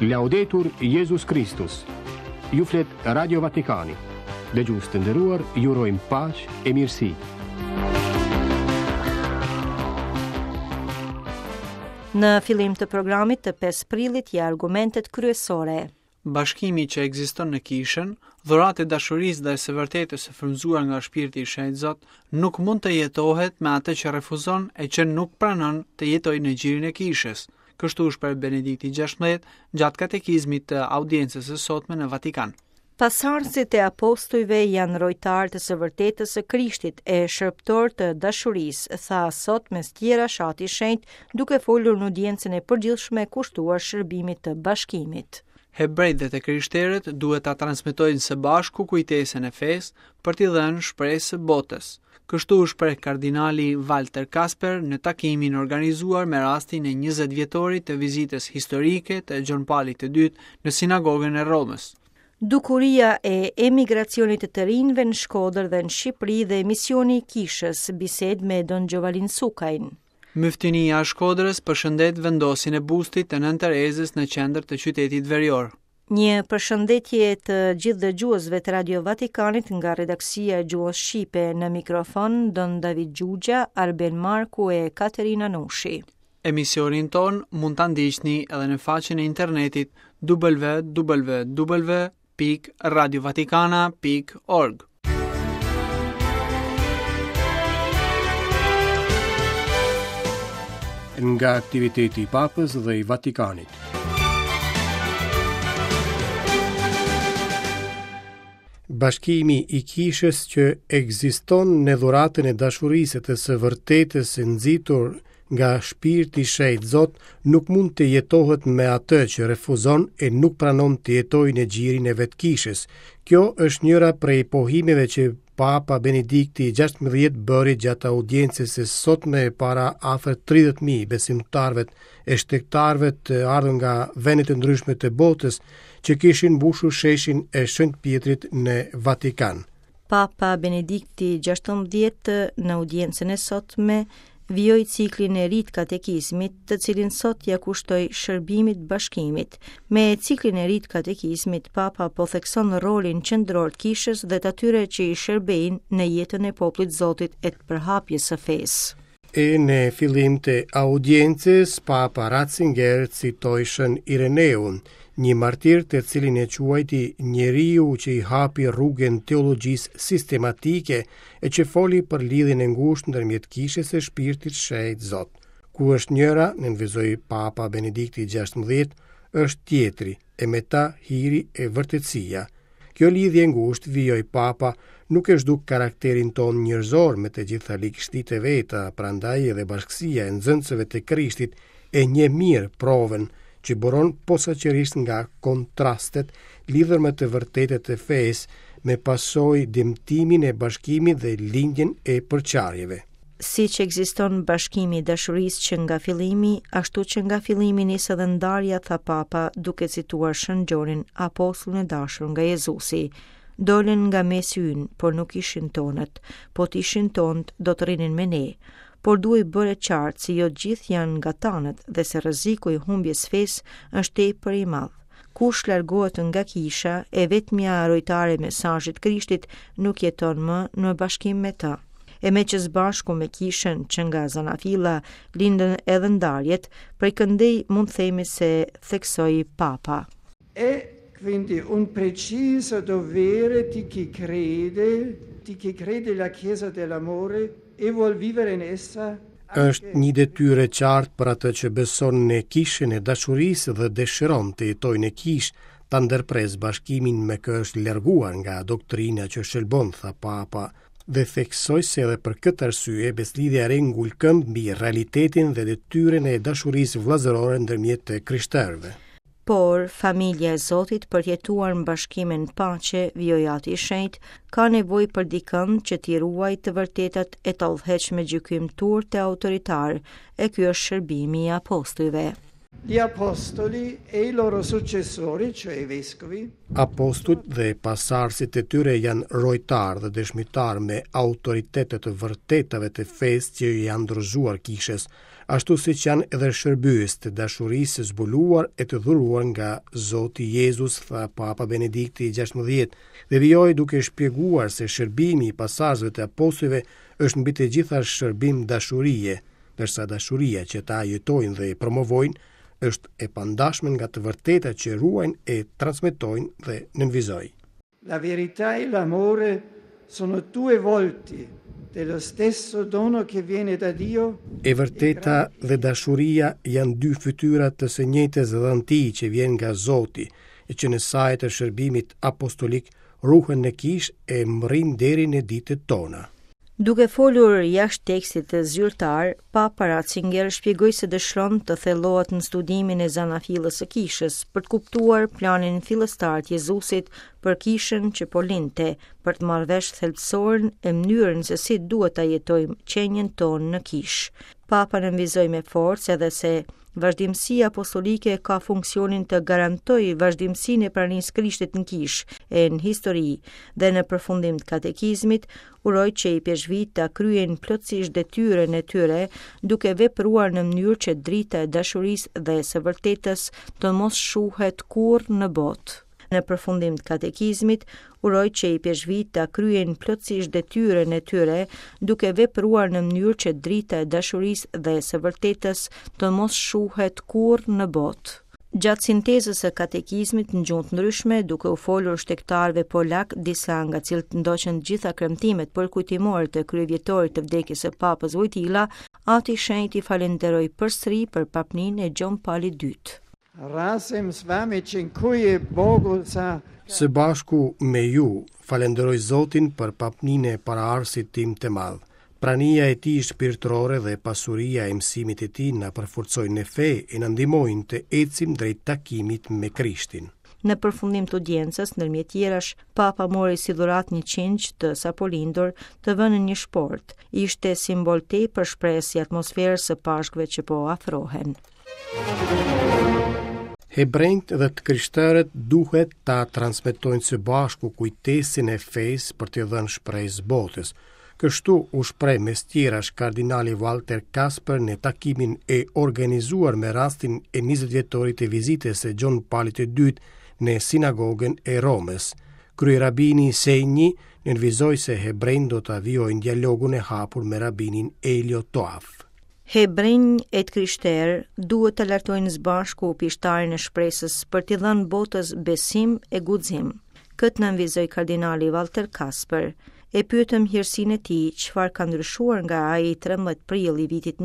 Laudetur Jesus Christus. Ju flet Radio Vatikani. Dëgjues të nderuar, ju urojmë paqë e mirësi. Në fillim të programit të 5 prillit janë argumentet kryesore. Bashkimi që ekziston në kishën, dhuratë e dashurisë dhe së vërtetës së frymzuar nga shpirti i Shenjtë Zot, nuk mund të jetohet me atë që refuzon e që nuk pranon të jetojë në gjirin e kishës. Kështu shpreh Benedikti XVI gjatë katekizmit të audiencës së sotme në Vatikan. Pasardhësit e apostujve janë rojtarë të së vërtetës së Krishtit e shërptor të dashurisë, tha sot mes tjera Shati i Shenjtë, duke folur në audiencën e përgjithshme e kushtuar shërbimit të bashkimit. Hebrejt dhe të krishterët duhet ta transmetojnë së bashku kujtesën e fesë për t'i dhënë shpresë botës. Kështu shpreh kardinali Walter Kasper në takimin organizuar me rastin e 20 vjetorit të vizitës historike të Gjon Paulit të dytë në sinagogën e Romës. Dukuria e emigracionit të rinjve në Shkodër dhe në Shqipëri dhe misioni i kishës, bisedë me Don Giovalin Sukajn. Myftinia e Shkodrës përshëndet vendosjen e bustit të Nën Terezës në qendër të qytetit verior. Një përshëndetje të gjithë dëgjuesve të Radio Vatikanit nga redaksia e Gjuhës Shqipe, në mikrofon Don David Gjugja, Arben Marku e Katerina Nushi. Emisionin ton mund ta ndiqni edhe në faqen e internetit www.radiovaticana.org. Nga aktiviteti i Papës dhe i Vatikanit. Bashkimi i kishës që ekziston në dhuratën e dashurisë të së vërtetës së nxitur nga shpirti i Shenjtë Zot nuk mund të jetohet me atë që refuzon e nuk pranon të jetojë në gjirin e vetkishës. Kjo është njëra prej pohimeve që Papa Benedikti XVI bëri gjatë audiencës së sotme para afër 30.000 besimtarëve e shtektarëve të ardhur nga vende të ndryshme të botës që kishin mbushur sheshin e Shenjtë Pjetrit në Vatikan. Papa Benedikti XVI në audiencën e sotme vijoi ciklin e ri të katekizmit, të cilin sot ja kushtoi shërbimit bashkimit. Me ciklin e ri të katekizmit, Papa po thekson rolin qendror të kishës dhe të atyre që i shërbejnë në jetën e popullit Zotit e të përhapjes së fesë. E në fillim të audiencës, Papa Ratzinger citoi Shën Ireneun, një martir të cilin e quajti njeriu që i hapi rrugën teologjisë sistematike e që foli për lidhjen e ngushtë ndërmjet kishës së shpirtit Shenjtë Zot. Ku është njëra, nënvizoi Papa Benedikti XVI, është tjetri, e me ta hiri e vërtetësia. Kjo lidhje ngushtë, vijoi Papa, nuk e zhduk karakterin ton njerëzor me të gjitha likështit e veta, prandaj edhe bashkësia e nxënësve të Krishtit e një mirë provën që buron posaçërisht nga kontrastet lidhur me të vërtetet e fesë, me pasojë dëmtimin e bashkimit dhe lindjen e përçarjeve. Siç ekziston bashkimi i dashurisë që nga fillimi, ashtu që nga fillimi nis edhe ndarja, tha Papa, duke cituar Shën Gjonin, apostullin e dashur nga Jezusi. Dolën nga mesi ynë, por nuk ishin tonët, po t'ishin tonët do të rinin me ne. Por duhej bërë qartë se jo gjithë janë nga tanët dhe se rreziku i humbjes fesë është tepër i madh. Kush largohet nga kisha e vetmja rojtare e mesazhit Krishtit nuk jeton më në bashkim me të. E me që zbashku me kishën që nga zanafilla lindën edhe ndarjet, prej këndej mund themi se theksoi Papa. Quindi un preciso dovere di chi crede la Chiesa dell'amore e vuol vivere in essa. Është një detyrë e qartë për atë që beson në kishën e dashurisë dhe dëshiron të jetojë në kishë, ta ndërpres bashkimin me kë është larguar nga doktrina që shëlbon, tha Papa, dhe theksoi se edhe për këtë arsye beslidhja e re ngul këmbë mbi realitetin dhe detyrën e dashurisë vëllazërore ndërmjet të krishterëve. Por familja e Zotit për të jetuar në bashkim në paqe, vijojati i shenjtë, ka nevojë për dikën që t'i ruajë të vërtetat e të udhëheqë me gjykim turp të autoritar, e ky është shërbimi i apostujve. gli apostoli e i loro successori, cioè i vescovi. Apostujt dhe pasarësit e tyre janë rojtarë dhe dëshmitarë me autoritetet të vërtetave të fesë që janë ndërzuar kishes, ashtu si që janë edhe shërbyes të dashurisë së zbuluar e të dhuruar nga Zoti Jezus, tha Papa Benedikti XVI, dhe vijoi duke shpjeguar se shërbimi i pasardhësve të apostujve është mbi të gjitha shërbim dashurie, ndërsa dashuria që ta jetojnë dhe promovojnë është e pandashme nga të vërteta që ruajnë e transmetojnë dhe nënvizojnë. La verità e l'amore sono due volti dello stesso dono che viene da Dio. E vërteta dhe dashuria janë dy fytyra të së njëjtës dhëntie që vjen nga Zoti, e që në sajt të shërbimit apostolik ruhen në kish e mrin deri në ditët tona. Duke folur jashtë tekstit të zyrtar, Papa Ratzinger shpjegoi se dëshiron të thellohet në studimin e zanafillës së kishës për të kuptuar planin fillestar të Jezusit për kishën që po lindte, për të marrë vesh thelbësorën e mënyrën se si duhet ta jetojmë qenjen tonë në kishë. Papa nënvizoi me forcë edhe se vazhdimësia apostolike ka funksionin të garantojë vazhdimësinë e pranisë Krishtit në kishë e në histori dhe në përfundim të katekizmit uroj që i peshqvit të kryen plotësisht detyrën e tyre duke vepruar në mënyrë që drita e dashurisë dhe së vërtetës të mos shuhet kurrë në botë. Në përfundim të katekizmit, uroj që i peshqvit të kryen plotësisht detyrën e tyre duke vepruar në mënyrë që drita e dashurisë dhe së vërtetës të mos shuhet kurrë në botë. Gjatë sintezës së katekizmit në gjuhë të ndryshme, duke u folur shtektarëve polak, disa nga cilët ndoqën gjitha kremtimet përkujtimore të kryevjetorit të vdekjes së Papës Wojtyla, Ati i Shenjtë i falenderoi përsëri për papninë e Gjon Pauli II. Razem s vami dziękuję Bogu za... Së bashku me ju, falenderoj Zotin për papninë e paraardhësit tim të madh. Prania e tij shpirtërore dhe pasuria e mësimit të tij na përforcojnë në fe e na ndihmojnë të ecim drejt takimit me Krishtin. Në përfundim të audiencës, ndërmjet tjerash, Papa mori si dhuratë një qingj të sapo lindur të vënë në një shport. Ishte simbol tepër shpresë i atmosferës së Pashkëve që po afrohen. Hebrejt dhe të krishterët duhet ta transmetojnë së bashku kujtesin e fesë për të dhënë shpresë botës. Kështu u shpreh mes tjerash kardinali Walter Kasper në takimin e organizuar me rastin e 20 vjetorit të vizitës së Gjon Paulit II në sinagogën e Romës. Kryerabini Sejni nënvizoi se hebrejt do të vijojnë dialogun e hapur me rabinin Elio Toaf. Hebrejnë e të krishterë duhet të lartojnë së bashku pishtarin e shpresës për t'i dhënë botës besim e guxim. Këtë nënvizoi kardinali Walter Kasper. E pyetëm hirësinë e tij çfarë ka ndryshuar nga ai 13 prill i vitit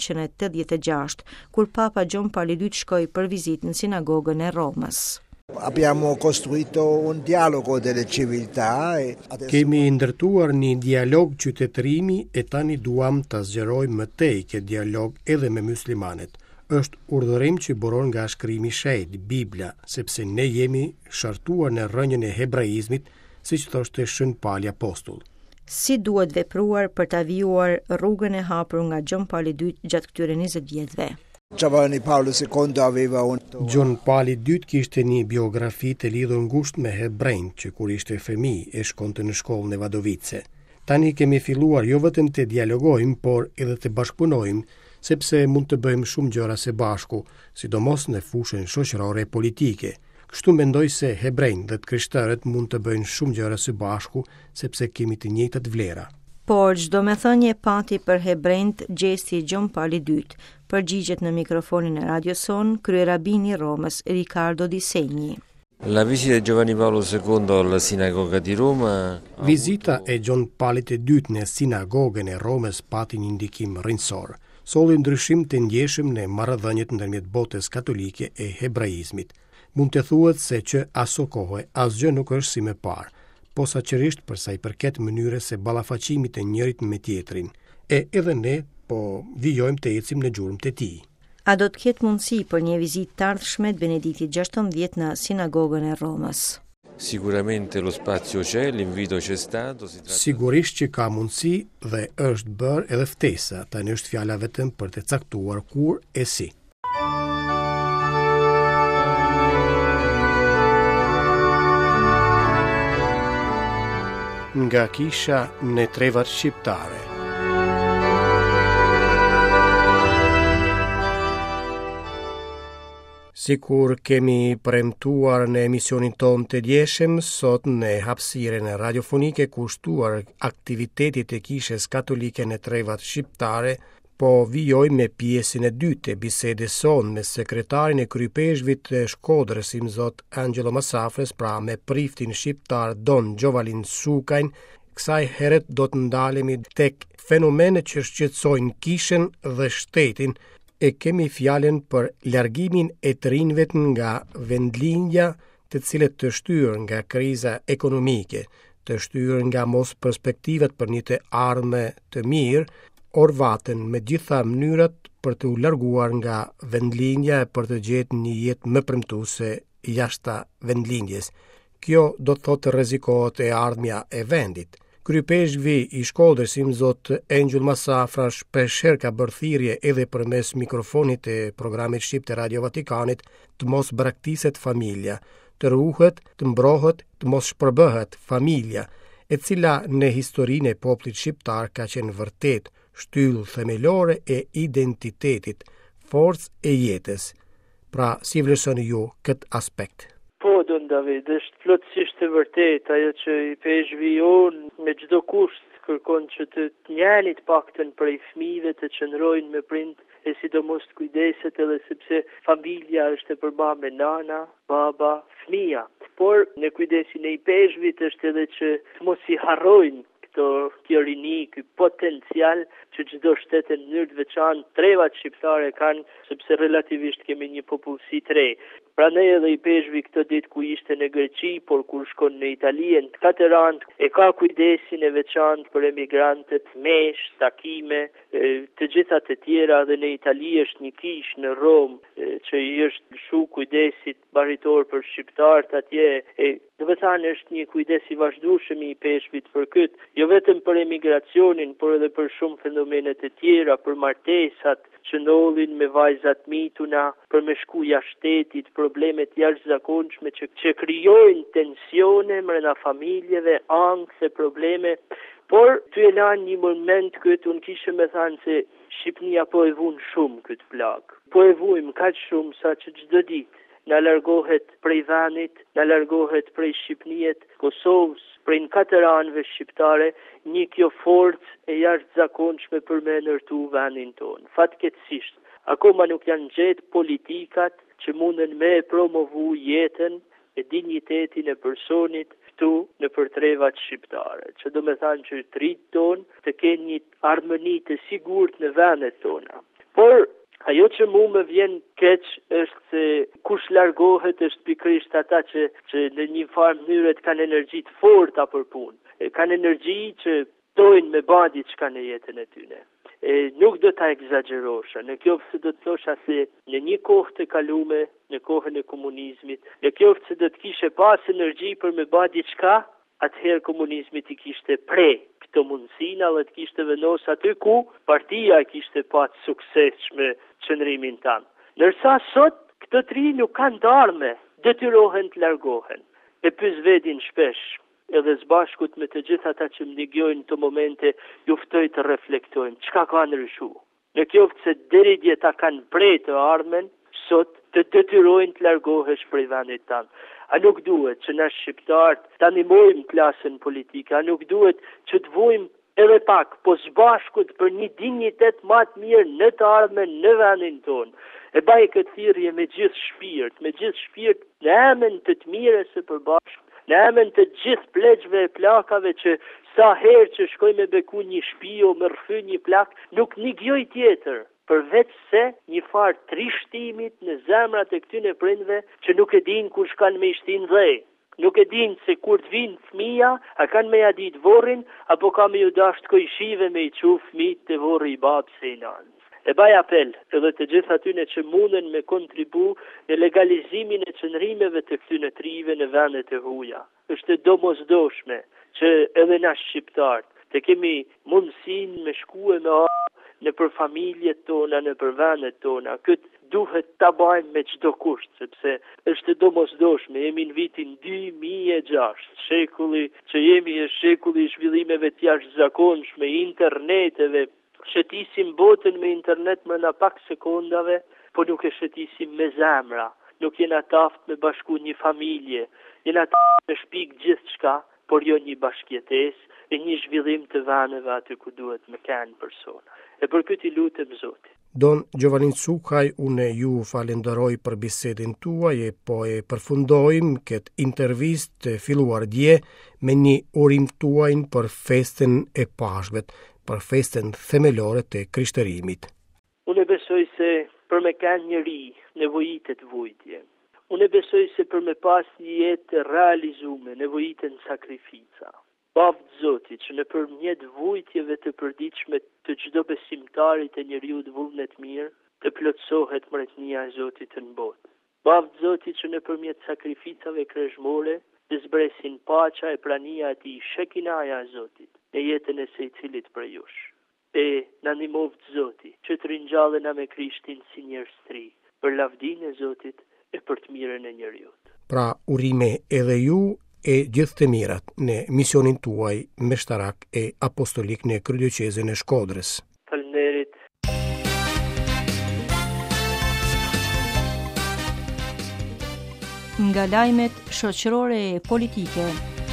1986, kur Papa Gjon Pauli II shkoi për vizitë në sinagogën e Romës. Abbiamo costruito un dialogo delle civiltà e Kemi ndërtuar një dialog qytetërimi e tani duam ta zgjerojmë më tej këtë dialog edhe me muslimanet. Është urdhërim që buron nga shkrimi i shenjtë, Bibla, sepse ne jemi shartuar në rrënjën e hebraizmit, siç thoshte Shën Pauli Apostull. Si duhet vepruar për ta vijuar rrugën e hapur nga Gjon Pauli II gjatë këtyre 20 vjetëve? Giovanni Paolo II aveva un... Gjon Pauli II kishte një biografi të lidhur ngushtë me hebrejnë që kur ishte fëmijë e shkonte në shkollën e Vadovice. Tani kemi filluar jo vetëm të dialogojmë, por edhe të bashkëpunojmë, sepse mund të bëjmë shumë gjëra së bashku, sidomos në fushën shoqërore e politike. Kështu mendoj se hebrejnë dhe të krishterët mund të bëjnë shumë gjëra së bashku, sepse kemi të njëjtat vlera. Por çdo me thënie pati për hebrejt gjesti i Gjon Pauli II, përgjigjet në mikrofonin e Radio Son, kryerabini i Romës Riccardo Di Segni. La visita di Giovanni Paolo II alla sinagoga di Roma. Vizita e Gjon Paulit II në sinagogën e Romës pati një ndikim rrënjësor. Solli ndryshim të ndjeshëm në marrëdhëniet ndërmjet botës katolike e hebraizmit. Mund të thuhet se që aso kohë asgjë nuk është si më parë, posaçërisht për sa i përket mënyrës së ballafaqimit të njërit me tjetrin. E edhe ne po vijojmë të ecim në gjurmë të tij. A do të ketë mundësi për një vizitë të ardhshme të Benediktit XVI në sinagogën e Romës? Sicuramente lo spazio c'è, l'invito c'è stato. Sigurisht që ka mundësi dhe është bërë edhe ftesa, tani është fjala vetëm për të caktuar kur e si. nga kisha në trevat shqiptare. Sikur kemi premtuar në emisionin ton të djeshëm, sot në hapësirën radiofonike kushtuar aktivitetit e Kishës Katolike në trevat shqiptare, po vijoj me pjesën e dytë e bisedës son me sekretarin e krypeshvit të Shkodrës, Imzot Angelo Masafres, pra me priftin shqiptar Don Gjovalin Sukajn. Kësaj heret do të ndalemi tek fenomenet që shqetësojnë Kishën dhe shtetin, e kemi fjalen për largimin e të rinjve nga vendlinja, të cilët të shtyrë nga kriza ekonomike, të shtyrë nga mos perspektivat për një të ardhme të mirë, orvatën me gjitha mënyrat për të u larguar nga vendlinja e për të gjetë një jetë më premtuese jashta vendlinjes. Kjo do të thotë rrezikohet e ardhmja e vendit. Krypeshvi i Shkodrës, Imzot Angel Masafra, shpeshherë ka bërë thirrje edhe përmes mikrofonit e programit shqip të Radio Vatikanit të mos braktiset familja, të ruhet, të mbrohet, të mos shpërbëhet familja, e cila në historinë e popullit shqiptar ka qenë vërtet shtyllë themelore e identitetit, forcë e jetës. Pra, si vlerësoni ju këtë aspekt? Po, Don David, është plotësisht e vërtet, ajo që i peshvi jonë me çdo kusht kërkon që të njanit paktën prej fëmijëve të qëndrojnë me prind e sidomos të kujdeset, edhe sepse familja është e përbërë me nana, baba, fëmija. Por në kujdesin e i peshvit është edhe që të mos i harrojnë kjo rini, ky potencial që çdo shtet në mënyrë të veçantë trevat shqiptare kanë, sepse relativisht kemi një popullsi të re. Prandaj edhe i peshvi këtë ditë ku ishte në Greqi, por kur shkon në Itali, në Katerant, e ka kujdesin e veçantë për emigrantët, mesh, takime, të gjitha të tjera, dhe në Itali është një kish në Rom, që i është shu kujdesit baritor për shqiptarët atje, do të thënë është një kujdes i vazhdueshëm i peshvit për këtë, jo vetëm për emigracionin, por edhe për shumë fenomenet e tjera, për martesat që ndodhin me vajzat mituna, për me shku jashtë shtetit, problemet jashtëzakonshme që krijojnë tensione brenda familjeve, ankse, probleme. Por ty e lanë një moment këtë, unë kishe me thanë se Shqipnia po e vun shumë këtë plagë. Po e vujmë kaq shumë sa që çdo ditë na largohet prej venit, na largohet prej Shqipnijet, Kosovës, prej në 4 anëve shqiptare, një kjo forcë e jashtëzakonshme për me ndërtu vendin tonë. Fatkeqësisht, akoma nuk janë gjetë politikat që munden me promovu jetën e dignitetin e personit këtu në përtrevat shqiptare, që do me thanë që të rritë tonë të kenë një armëni të sigurt në vendet tona. Por ajo që mu më vjen keq është se kush largohet është pikrisht ata që në një farë mënyrë kanë energji të forta për punë. Kanë energji që dojnë me ba diçka në jetën e tyre. Nuk do ta egzagjerosha. Në kjo se do të thosha se në një kohë të kalume, në kohën e komunizmit, në kjo se do të kishe pas energji për me ba diçka, atëherë komunizmit i kishte prej këto mundësina dhe të kishte vendos aty ku partia kishte pat sukses me qëndrimin tanë. Nërsa sot, këto tri nuk kanë të arme, detyrohen të largohen. E pyes vedin shpesh, edhe zbashkut me të gjitha ata që më ndigjojnë të momente, juftoj të reflektojmë, çka ka ndryshu. Në qoftë se deri dje ta kanë prej të ardhmen, sot të detyrojnë të largohesh prej vendit tanë. A nuk duhet që na shqiptarët të animojmë klasën politike, a nuk duhet që të vujmë edhe pak, po zbashkut për një dignitet më të mirë në të ardhmen në vendin tonë. E baj këtë thirrje me gjithë shpirt, në emën të të mirës së përbashkët, në emën të gjithë pleqve e plakave që sa herë që shkoj me beku një shtëpi o me rrëfy një plak, nuk nigjoj tjetër, përveç se një farë trishtimit në zemrat e këtyne prindve që nuk e din kush kanë me ishtin dhej. Nuk e din se kur të vinë fëmija, a kanë me jadit vorrin, apo ka me ju dasht kojshive me i qu fëmijët të vorri i babë se i nanë. E baj apel edhe të gjithë atyne që munden me kontribu në legalizimin e qëndrimeve të këtyne trive në vendet e huja. Është domosdoshme që edhe na shqiptarët të kemi mundësin me shkue me në për familjet tona, në për vendet tona. Këtë duhet ta bëjmë me çdo kusht, sepse është domosdoshme, jemi në vitin 2006, shekulli që jemi është shekulli i zhvillimeve të jashtëzakonshme, interneteve, shëtisim botën me internet më në pak sekondave, po nuk e shëtisim me zemra, nuk jena taft me bashku një familje, jena taft me shpik gjithë shka, por jo një bashkjetes e një zhvillim të vaneve aty ku duhet me kanë persona. E për këtë i lutem Zotit. Don Giovanni Cukaj, unë ju falenderoj për bisedin tuaj e po e përfundojmë këtë intervistë të filluar dje me një urim tuajnë për festën e Pashkvet, për festën themelore të krishtërimit. Unë besoj se për me kanë njëri nevojitet vujtje. Unë besoj se për me pas një jetë realizume nevojiten sakrifica. Bavë Zotit që në përmjet vujtjeve të përdiqme të çdo besimtarit e njeriut vullnet mirë, të plotësohet mretnia e Zotit në botë. Bavë Zotit që në përmjet sakrificave kreshmore, të zbresin pacha e prania ati shekinaja e Zotit, në jetën e secili për jush. E në nimovë Zotit që të rinjallena me Krishtin si njerëstri, për lavdin e Zotit e për të mirën e njeriut. Pra urime edhe ju e gjithë të mirat në misionin tuaj meshtarak e apostolik në kryeqytetin e Shkodrës. Faleminderit. Nga lajmet shoqërore e politike.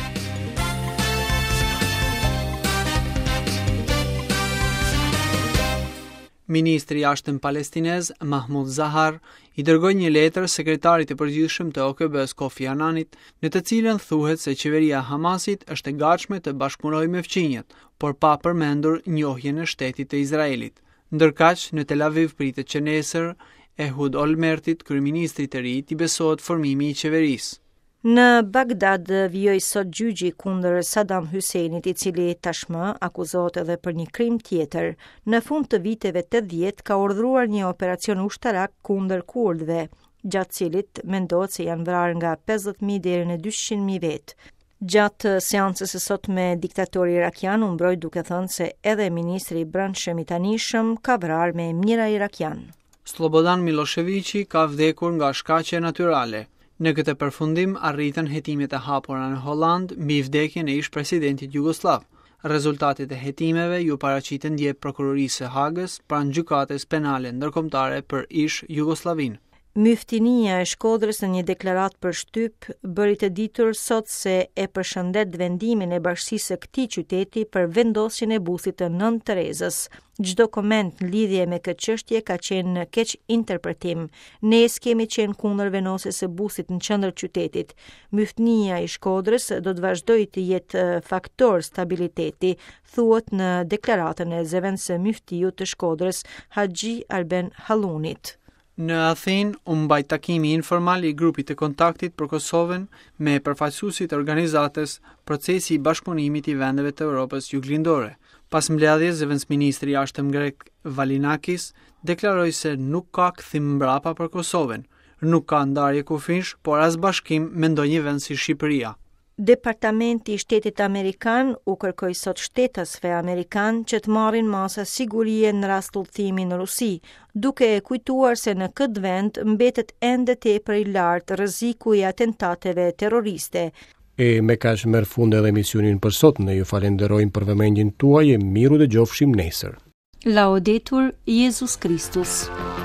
Ministri i Jashtëm palestinez Mahmoud Zahar i dërgoi një letër sekretarit të përgjithshëm të OKB-s Kofi Annanit, në të cilën thuhet se qeveria e Hamasit është e gatshme të bashkëpunojë me fqinjet, por pa përmendur njohjen e shtetit të Izraelit. Ndërkaq, në Tel Aviv pritet që nesër Ehud Olmertit, kryeministrit të ri, i besohet formimi i qeverisë. Në Bagdad vijoi sot gjyqi kundër Saddam Husseinit, i cili tashmë akuzohet edhe për një krim tjetër. Në fund të viteve 80 ka urdhëruar një operacion ushtarak kundër kurdëve, gjatë cilit mendohet se janë vrarë nga 50.000 deri në 200.000 vetë. Gjatë seancës së sotme, diktatori irakian u mbroj duke thënë se edhe ministri i brendshëm i tanishëm ka vrarë me mjera irakian. Slobodan Miloševići ka vdekur nga shkaqe natyrale. Në këtë përfundim arritën hetimet e hapura në Holland mbi vdekjen e ish-presidentit jugosllav. Rezultatet e hetimeve ju paraqiten dje prokurorisë së Hagës pranë gjykatës penale ndërkombëtare për ish-Jugosllavinë. Myftinia e Shkodrës në një deklaratë për shtyp bëri të ditur sot se e përshëndet vendimin e bashkisë së këtij qyteti për vendosjen e busit të Nën Terezës. Çdo koment në lidhje me këtë çështje ka qenë në keq interpretim. Ne kemi qenë kundër vendosjes së busit në qendër qytetit. Myftinia i Shkodrës do të vazhdojë të jetë faktor stabiliteti, thuhet në deklaratën e zëvendës së myftiut të Shkodrës, Haxhi Arben Hallunit. Në Athinë u mbajt takimi informal i grupit të kontaktit për Kosovën me përfaqësuesit e organizatës Procesi i Bashkëpunimit i Vendeve të Evropës Juglindore. Pas mbledhjes, zëvendësministri i jashtëm grek Valinakis deklaroi se nuk ka kthim mbrapa për Kosovën, nuk ka ndarje kufish, por as bashkim me ndonjë vend si Shqipëria. Departamenti i Shtetit Amerikan u kërkoi sot shtetasve amerikan që të marrin masa sigurie në rast udhëtimi në Rusi, duke e kujtuar se në këtë vend mbetet ende tepër i lartë rreziku i atentateve terroriste. E me kaq merr fund edhe emisionin për sot. Ne ju falenderojmë për vëmendjen tuaj e miru dëgjofshim nesër. Laudetur Jesus Christus.